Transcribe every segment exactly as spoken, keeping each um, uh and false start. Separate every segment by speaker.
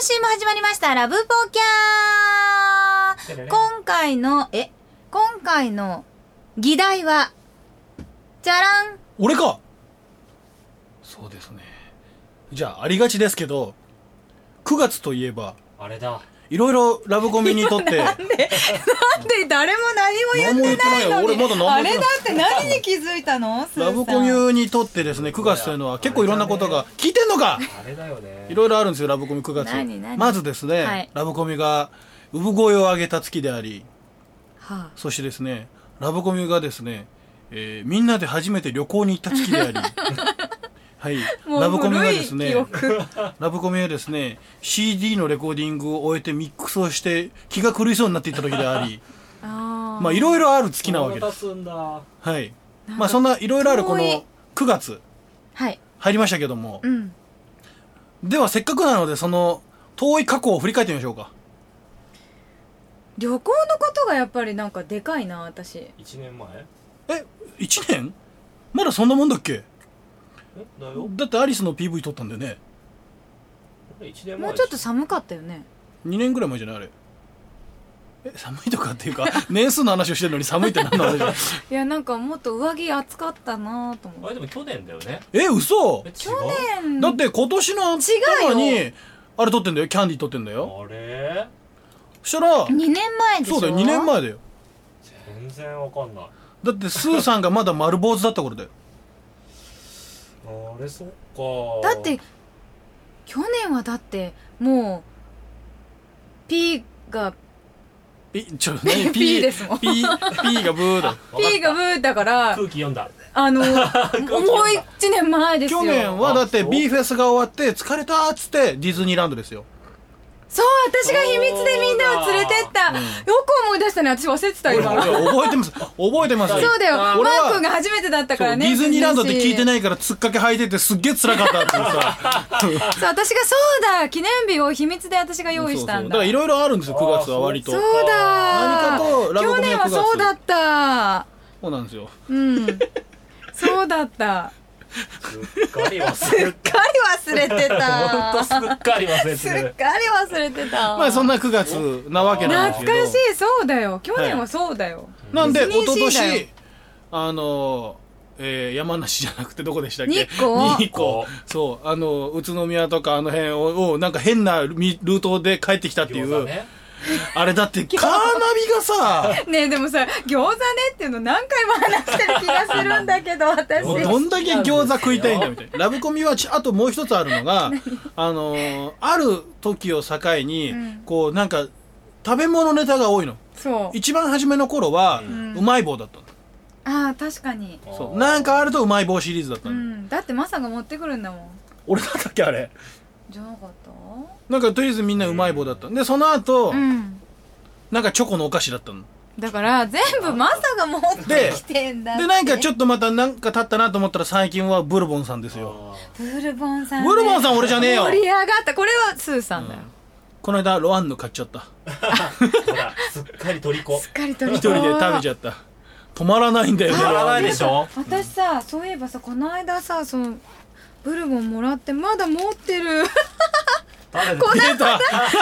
Speaker 1: 週も始まりましたラブポキャー。今回のえ今回の議題はじゃらん。
Speaker 2: 俺か。そうですね。じゃあありがちですけど、くがつといえば
Speaker 3: あれだ。
Speaker 2: いろいろラブコメにとって
Speaker 1: なんでなんで誰も何も言ってないのに。
Speaker 2: 俺まだ何も
Speaker 1: あれ
Speaker 2: 言ってない
Speaker 1: だって何に気づいたの？
Speaker 2: ラブコメにとってですね、くがつというのは結構いろんなことが聞いてんのか。
Speaker 3: あれだよね。
Speaker 2: いろいろあるんですよラブコメくがつ。
Speaker 1: 何何
Speaker 2: まずですね、
Speaker 1: はい、
Speaker 2: ラブコメが産声を上げた月であり、
Speaker 1: はあ、
Speaker 2: そしてですねラブコメがですね、えー、みんなで初めて旅行に行った月でありはい、ラブコメがですねラブコメはですね シーディー のレコーディングを終えてミックスをして気が狂いそうになっていった時でありあまあいろいろある月なわけです。はい、まあそんないろいろあるこのくがつ、はい、入りましたけども、うん、ではせっかくなのでその遠い過去を振り返ってみましょうか。
Speaker 1: 旅行のことがやっぱりなんかでかいな私。
Speaker 3: いちねんま
Speaker 2: ええいちねんまだそんなもんだっけ。
Speaker 3: えだよ。
Speaker 2: だってアリスの ピーブイ 撮ったんだよね。
Speaker 3: いちねんまえ。
Speaker 1: もうちょっと寒かったよね。
Speaker 2: にねんぐらい前じゃないあれ。え寒いとかっていうか年数の話をしてるのに寒いって何なの。い
Speaker 1: やなんかもっと上着暑かったなと思って。
Speaker 3: あれでも去年だよね。
Speaker 2: え嘘。
Speaker 1: え去年
Speaker 2: だって今年の頭にあれ撮ってんだよ。キャンディー撮ってんだよ。
Speaker 3: あれ
Speaker 2: そしたら
Speaker 1: にねんまえでしょ。
Speaker 2: そうだよにねんまえだよ。
Speaker 3: 全然わかんない。
Speaker 2: だってスーさんがまだ丸坊主だった頃だよ。
Speaker 3: あれそっか。
Speaker 1: だって去年はだってもう P が
Speaker 2: えちょ何
Speaker 1: P ですもん。
Speaker 2: P, P がブーだ。
Speaker 1: P がブーだから
Speaker 3: 空気読んだ。
Speaker 1: あのもういちねんまえですよ。
Speaker 2: 去年はだって B フェスが終わって疲れたっつってディズニーランドですよ。
Speaker 1: そう私が秘密でみんなを連れてった、うん、よく思い出したね。私忘れてた今。
Speaker 2: 覚えてます覚えてます。
Speaker 1: そうだよ。マー君が初めてだったからね。
Speaker 2: ディズニーランドって聞いてないからつっかけ履いててすっげえ辛かったっていうさ
Speaker 1: そう私がそうだ記念日を秘密で私が用意したんだ。そうそう
Speaker 2: だからいろいろあるんですよくがつは割と。
Speaker 1: そうだ
Speaker 2: 何かとラブコメ
Speaker 1: 去年はそうだった。
Speaker 2: そうなんですよ。
Speaker 1: うんそうだった
Speaker 3: すっかり忘れてた。
Speaker 1: すっかり忘れてた。
Speaker 3: ほんとすっかり忘れてる。
Speaker 1: すっかり忘れてた。
Speaker 2: まあそんなくがつなわけなんですけど。
Speaker 1: 懐かしい。そうだよ去年はそうだよ、
Speaker 2: はい、なんで一昨年あのえー、山梨じゃなくてどこでしたっけ。
Speaker 1: 日光。
Speaker 2: 日光。そうあの宇都宮とかあの辺ををなんか変なルートで帰ってきたっていう、ね、あれだってカーナビがさ
Speaker 1: ねえでもさ餃子ねっていうの何回も話してる気がするんだけど私
Speaker 2: どんだけ餃子食いたいんだみたいな。ラブコメはあともう一つあるのがあのー、ある時を境に、うん、こうなんか食べ物ネタが多いの。そう一番初めの頃は、うん、うまい棒だったの。
Speaker 1: ああ確かに
Speaker 2: そうなんかあるとうまい棒シリーズだったの、うん、
Speaker 1: だってマサが持ってくるんだもん。
Speaker 2: 俺だったっけあれ
Speaker 1: じゃなかった。
Speaker 2: なんかとりあえずみんなうまい棒だったでその後、うん、なんかチョコのお菓子だったの。
Speaker 1: だから全部マサが持ってきてんだって。
Speaker 2: でなんかちょっとまたなんか経ったなと思ったら最近はブルボンさんですよ。
Speaker 1: ブルボンさん、
Speaker 2: ね、ブルボンさん俺じゃねえよ。
Speaker 1: 盛り上がった。これはスーさんだよ、うん、こ
Speaker 2: の間ロワンヌ買っちゃった。
Speaker 3: ほらすっかりトリコ。
Speaker 1: すっかりトリコ
Speaker 2: 一人で食べちゃった。止まらないんだよね。
Speaker 3: 止まらないでしょ。
Speaker 1: 私さそういえばさこの間さそのブルボンもらってまだ持ってる。こんなこんなドロドロ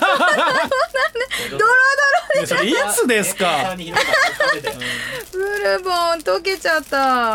Speaker 2: でそれいつですか。
Speaker 1: ブルボン溶けちゃった。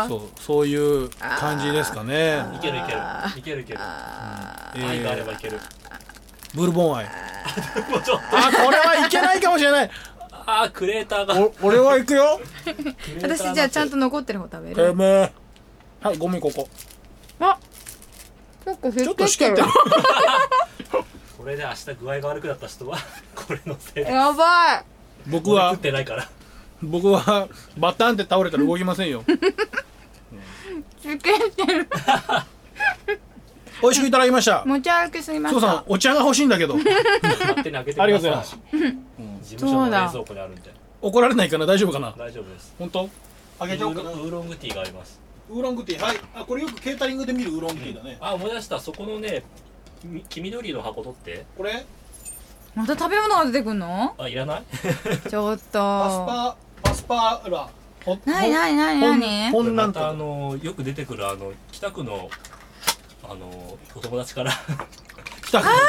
Speaker 2: そうそういう感じですかね。
Speaker 3: いけるいけるいけるいける。愛があればいける。
Speaker 2: ブルボン愛。あこれはいけないかもしれない。
Speaker 3: あクレーターが。
Speaker 2: お俺は行くよ。
Speaker 1: 私じゃあちゃんと残ってる方食べる。
Speaker 2: てめえ。はいゴミここ。
Speaker 1: あちょっと
Speaker 2: ちょっとしけってる。
Speaker 3: これで明日具合が悪くなった人はこれのせい。
Speaker 1: やばい。
Speaker 2: 僕は
Speaker 3: 食ってないから。
Speaker 2: 僕はバタンって倒れたら動きませんよ。
Speaker 1: しけってる。
Speaker 2: 美味しくいただきました。
Speaker 1: 持ち歩きすぎました。
Speaker 2: そうさんお茶が欲しいんだけど。
Speaker 3: 勝手に開けてください。
Speaker 2: ありがとうございます。
Speaker 3: 事務所の冷蔵庫にあるんで。
Speaker 2: 怒られないかな大丈夫かな。
Speaker 3: 大丈夫です。
Speaker 2: 本当？開けちゃおうかな。
Speaker 3: ウーロングティーがあります。
Speaker 2: ウーロングティーはい。あこれよくケータリングで見るウーロングティーだね。
Speaker 3: あ思い出した。そこのね黄緑の箱取って。
Speaker 2: これ？
Speaker 1: また食べ物が出てくんの？
Speaker 3: あいらない？
Speaker 1: ちょっと。
Speaker 2: パスパパスパーラ。
Speaker 1: なになになになに？
Speaker 3: これまたあのよく出てくるあの北区のあのお友達から。
Speaker 2: 北区。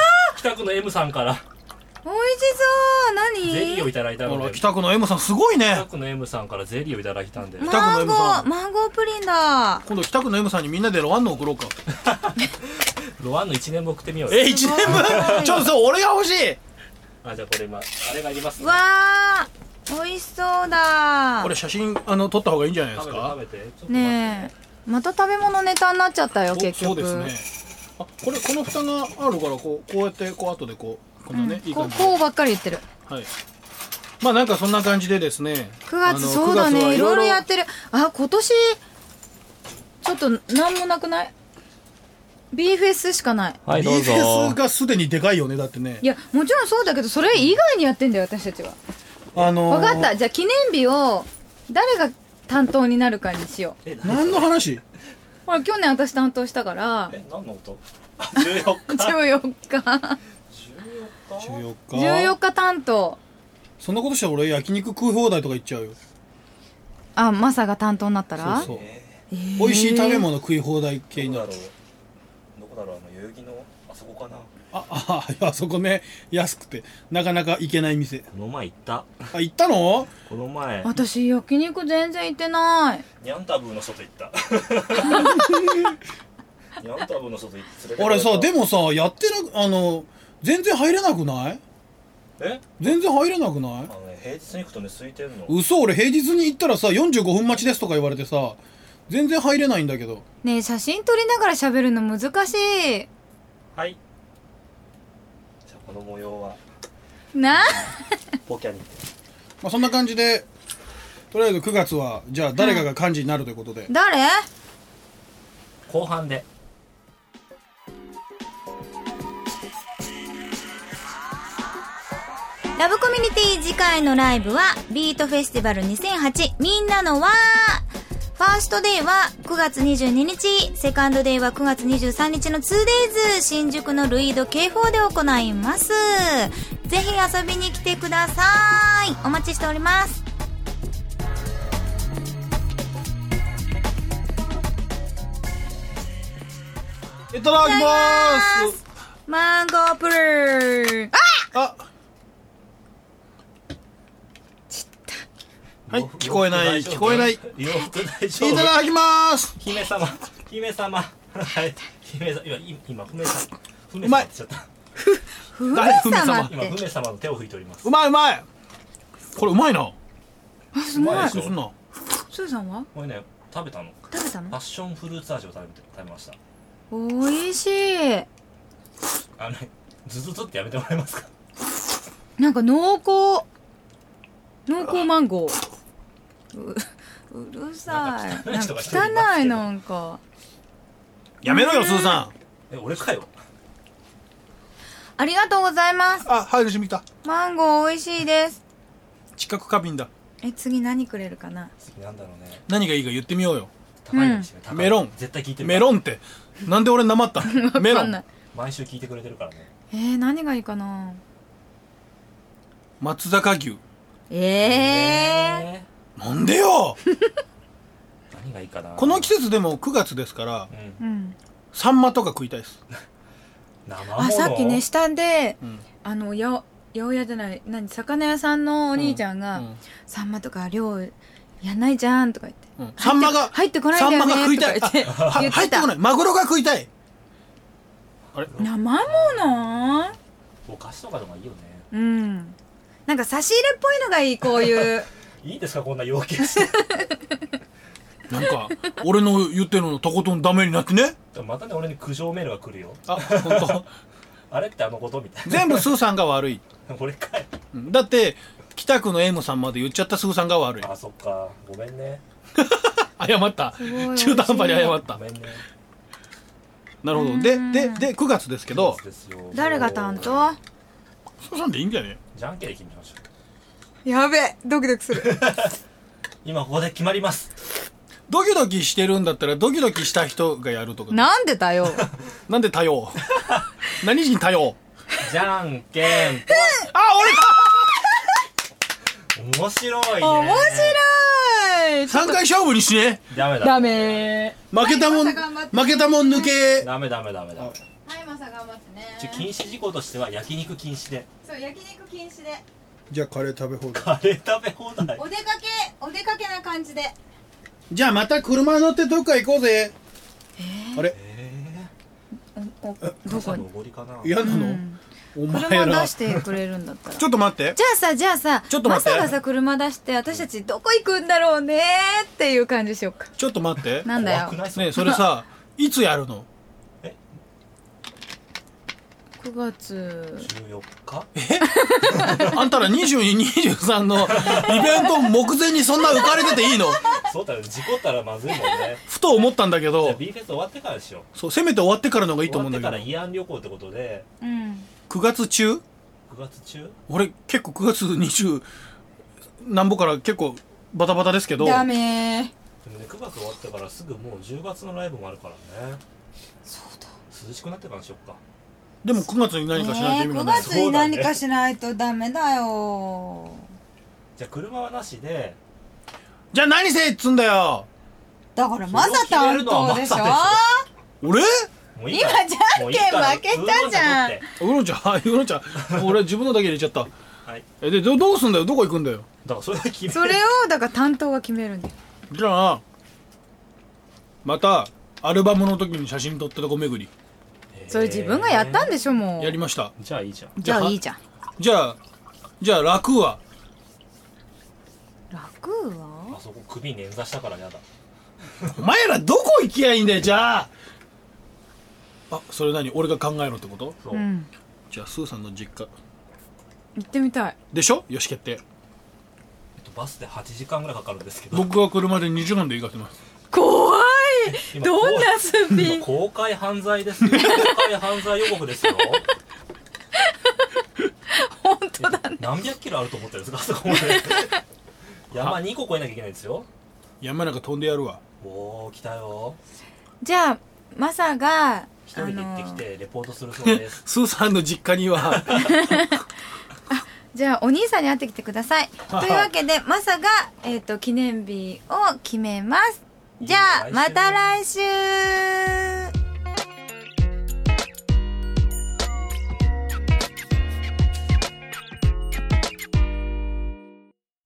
Speaker 3: 北区の M さんから
Speaker 1: 美味しそう何
Speaker 3: ゼリーをいただいたので、
Speaker 2: 北区の M さんすごいね。
Speaker 3: 北区の M さんからゼリーをいただいたんで、
Speaker 1: マンゴーマンゴープリンだ。
Speaker 2: 今度北区の M さんにみんなでロワンの送ろうか。
Speaker 3: ロワンのいちねんぶん送ってみようよ。
Speaker 2: えいちねんぶんちょっとそう俺が欲しい。
Speaker 3: あ、じゃあこれ今あれがいりますね。
Speaker 1: わー美味しそうだ。
Speaker 2: これ写真あの撮った方がいいんじゃないですか。
Speaker 3: 食べて食べて。ちょっと待って
Speaker 1: ねえまた食べ物ネタになっちゃったよ結局。
Speaker 2: そうですね。あこれこの蓋があるからこうこうやってこう後でこうこのね、
Speaker 1: うん、
Speaker 2: いい感じで
Speaker 1: ここうばっかり言ってる。
Speaker 2: はいまあなんかそんな感じでですね
Speaker 1: くがつ
Speaker 2: あの
Speaker 1: そうだ
Speaker 2: くがつはい
Speaker 1: ねいろいろやってる。あ今年ちょっとなんもなくない？ B フェスしかない。
Speaker 3: はいどう
Speaker 2: B
Speaker 3: ぞ。
Speaker 2: フェスがすでにでかいよねだってね。
Speaker 1: いやもちろんそうだけどそれ以外にやってんだよ私たちは。
Speaker 2: あのー、
Speaker 1: 分かったじゃあ記念日を誰が担当になるかにしよう。
Speaker 3: え
Speaker 2: 何の話？
Speaker 1: ほら去年私担当したから
Speaker 3: え何の音？じゅうよっか。
Speaker 1: じゅうよっか
Speaker 3: じゅうよっか。
Speaker 2: じゅうよっか
Speaker 1: じゅうよっか担当。
Speaker 2: そんなことしたら俺焼肉食い放題とか言っちゃうよ。
Speaker 1: あマサが担当になったら
Speaker 2: そうそう、
Speaker 3: え
Speaker 1: えー
Speaker 2: 美味しい食べ物食い放題系
Speaker 3: ー、どこだろう
Speaker 2: になる。
Speaker 3: どこだろうあの代々木のあそこかな。
Speaker 2: あああそこね安くてなかなか行けない店。
Speaker 3: この前行った。
Speaker 2: あ行ったの？
Speaker 3: この前
Speaker 1: 私焼肉全然行ってない。
Speaker 3: ニャンタブーの外行った。ニャンタブーの外行って連れて
Speaker 2: 俺さで
Speaker 3: も
Speaker 2: もさやってなあの全然入れなくない？
Speaker 3: え
Speaker 2: 全然入れなくない？
Speaker 3: あのね平日に行くとね空いてるの。
Speaker 2: 嘘俺平日に行ったらさよんじゅうごふん待ちですとか言われてさ全然入れないんだけど。
Speaker 1: ねえ写真撮りながら喋るの難しい
Speaker 3: はい。じゃあこの模様は
Speaker 1: な。
Speaker 3: ポキャにて。
Speaker 2: まあそんな感じでとりあえずくがつはじゃあ誰かが幹事になるということで、
Speaker 1: 誰？
Speaker 3: 後半で
Speaker 1: ラブコミュニティ次回のライブはビートフェスティバルにせんはちみんなの輪。ファーストデーはくがつにじゅうににち、セカンドデーはくがつにじゅうさんにちの ツーデイズ新宿のルイード ケーフォー で行います。ぜひ遊びに来てください。お待ちしております。
Speaker 2: いただきます
Speaker 1: マンゴープルー。あ
Speaker 2: あはい聞こえない聞こえない。い
Speaker 3: 洋服大丈夫？
Speaker 2: ただきます
Speaker 3: 姫様姫様はい姫様今今姫様姫
Speaker 2: うまい
Speaker 3: 様って言っちゃった。
Speaker 1: ふめ
Speaker 2: 誰ふめ様
Speaker 1: 様って
Speaker 3: 今姫様の手を拭いております。
Speaker 2: うまいうまいこれうまいな。
Speaker 1: あすごい。
Speaker 3: うまい
Speaker 2: すんな
Speaker 1: スーさんは
Speaker 3: これね食べたの。
Speaker 1: 食べたの？
Speaker 3: パッションフルーツ味を食べて食べました。
Speaker 1: おいしい。
Speaker 3: あのねズズズってやめてもらえますか。
Speaker 1: なんか濃厚濃厚マンゴー。う, うるさい。
Speaker 3: なんか汚い人が一人いますけど
Speaker 1: 汚いなんか。
Speaker 2: やめろよスーさん。
Speaker 3: え俺かよ。
Speaker 1: ありがとうございます。
Speaker 2: あ入るしみた
Speaker 1: マンゴー美味しいです。
Speaker 2: 知覚過敏だ。
Speaker 1: え次何くれるかな。
Speaker 3: 次なんだろうね。
Speaker 2: 何がいいか言ってみようよ。
Speaker 3: 高いかもしれない高い
Speaker 2: メロン
Speaker 3: 絶対聞いてる。
Speaker 2: メロンってなんで俺なまったメロン
Speaker 1: わかんない。
Speaker 3: 毎週聞いてくれてるからね。
Speaker 1: えー、何がいいかな。
Speaker 2: 松坂牛。
Speaker 1: ええ
Speaker 2: なんでよ
Speaker 3: 何がいいかな。
Speaker 2: この季節でもくがつですから
Speaker 3: うん
Speaker 1: ー。うん。
Speaker 2: サンマとか食いたいです。
Speaker 3: 生もの。
Speaker 1: あさっきね下で、
Speaker 2: うん
Speaker 1: あのや八百屋じゃない何魚屋さんのお兄ちゃんが、
Speaker 2: うん
Speaker 1: サンマとか量やんないじゃんとか言って、
Speaker 2: うんサンマが
Speaker 1: 入ってこないんだよね
Speaker 2: サンマが食いたい
Speaker 1: とか言って
Speaker 2: あは
Speaker 1: 言ってた
Speaker 2: 入ってこないマグロが食いたい。あれ
Speaker 1: 生もの。
Speaker 3: お菓子とかでもいいよね。
Speaker 1: うんなんか差し入れっぽいのがいいこういう
Speaker 3: いいですかこんな要求して。
Speaker 2: なんか俺の言ってるのとことんダメになってね。
Speaker 3: またね俺に苦情メールが来るよ。
Speaker 2: あ本当
Speaker 3: あれってあのことみたいな。
Speaker 2: 全部スーさんが悪い。
Speaker 3: 俺かい。
Speaker 2: うんだって北区の M さんまで言っちゃったスーさんが悪い。
Speaker 3: あそっかごめんね。
Speaker 2: 謝った
Speaker 1: すごい美味しい
Speaker 2: 中途半端に謝った。
Speaker 3: ごめんね。
Speaker 2: なるほど。でででくがつですけど
Speaker 3: そうですよ
Speaker 1: 誰が担当。
Speaker 2: スーさんでいいんじゃね。
Speaker 3: じゃんけんで決めましょう。
Speaker 1: やべドキドキする
Speaker 3: 今ここで決まります。
Speaker 2: ドキドキしてるんだったらドキドキした人がやるとか。
Speaker 1: なんでだよ
Speaker 2: なんで多様何人多様。
Speaker 3: じゃんけんぽ
Speaker 2: あ俺
Speaker 3: い。面白いね。
Speaker 1: 面白い。
Speaker 2: さんかい勝負にしね。
Speaker 3: ダメだ。
Speaker 1: ダメ
Speaker 2: 負けたもん
Speaker 1: はいまた頑張って
Speaker 2: 負けたもん抜け。
Speaker 3: ダメダメダメダメ。
Speaker 1: はいマサ頑張ってね。
Speaker 3: 一応禁止事項としては焼肉禁止で。
Speaker 1: そう、焼肉禁止で。
Speaker 2: じゃあカレー食べ放題。
Speaker 3: カレー食べ放題。
Speaker 1: お出かけお出かけな感じで。
Speaker 2: じゃあまた車乗ってどっか行こうぜ。あれ
Speaker 3: え
Speaker 1: おお
Speaker 3: ー、
Speaker 1: どこに
Speaker 3: 登りかな。
Speaker 2: 嫌なの、
Speaker 1: うん
Speaker 2: お前
Speaker 1: 車
Speaker 2: ら
Speaker 1: 出してくれるんだったら。
Speaker 2: ちょっと待って。
Speaker 1: じゃあさじゃあさ
Speaker 2: ちょっと待って
Speaker 1: マサがさ車出して私たちどこ行くんだろうねっていう感じしよっか。
Speaker 2: ちょっと待って
Speaker 1: なんだよ
Speaker 3: 怖くない
Speaker 2: ねえそれさいつやるの？
Speaker 1: くがつ
Speaker 3: じゅうよっか。
Speaker 2: あんたらにじゅうに、にじゅうさんのイベント目前にそんな浮かれてていいの？
Speaker 3: そうだよ、事故ったらまずいもんね。
Speaker 2: ふと思ったんだけ
Speaker 3: じゃあ
Speaker 2: ど
Speaker 3: B フェス終わってからでしょ。
Speaker 2: そうせめて終わってからの方がいいと思うんだ
Speaker 3: 終わって
Speaker 2: けど
Speaker 3: から慰安旅行ってことで
Speaker 1: うん
Speaker 2: くがつ中？
Speaker 3: くがつ中。
Speaker 2: 俺結構くがつにじゅう何歩から結構バタバタですけど
Speaker 1: ダメ
Speaker 3: でもね、くがつ終わってからすぐもうじゅうがつのライブもあるからね。そうだ、涼しくなってからにしよっか。
Speaker 2: でもくがつに何かしないと意味が
Speaker 1: く
Speaker 2: ない、
Speaker 1: がつに何かしないとダメだよ。
Speaker 3: じゃあ車はなしで。
Speaker 2: じゃあ何せっつんだよ。
Speaker 1: だからマサ担当でしょ。
Speaker 2: 俺
Speaker 3: もういいから
Speaker 1: 今じゃんけん負けたじゃん。
Speaker 2: ウーロン茶ウーロン茶俺自分のだけ入れちゃった。
Speaker 3: はい。
Speaker 2: えでどどうすんだよ、どこ行くんだよ。
Speaker 3: だからそれで決める。
Speaker 1: それをだから担当が決めるんだよ。
Speaker 2: じゃあまたアルバムの時に写真撮ったとこ巡り
Speaker 1: それ自分がやったんでしょもう。
Speaker 2: やりました。
Speaker 3: じゃあいいじゃん。
Speaker 1: じゃあいいじゃん。
Speaker 2: じゃあじゃあ楽は
Speaker 1: 楽は
Speaker 3: あそこ首捻挫したからやだ。
Speaker 2: お前らどこ行きゃいいんだよ。じゃああそれ何俺が考えろってこと？
Speaker 3: そう、
Speaker 1: うん
Speaker 2: じゃあスーさんの実家
Speaker 1: 行ってみたい。
Speaker 2: でしょ。よし決定。
Speaker 3: えっと、バスではちじかんぐらいかかるんですけど。
Speaker 2: 僕は車でにじかんで行かせます。
Speaker 1: 怖い。
Speaker 3: 今
Speaker 1: どんなすっぴん。
Speaker 3: 今公開犯罪ですよ。公開犯罪予告ですよ。
Speaker 1: 本当だね。
Speaker 3: 何百キロあると思ってるんですか、あそこまで。山にこ越えなきゃいけないんですよ。
Speaker 2: 山なんか飛んでやるわ。
Speaker 3: おお、来たよ。
Speaker 1: じゃあマサが
Speaker 3: 一人で行ってきてレポートするそうです。
Speaker 2: スーさんの実家には
Speaker 1: じゃあお兄さんに会ってきてください。というわけでマサが、えー、と記念日を決めます。じゃあまた来週。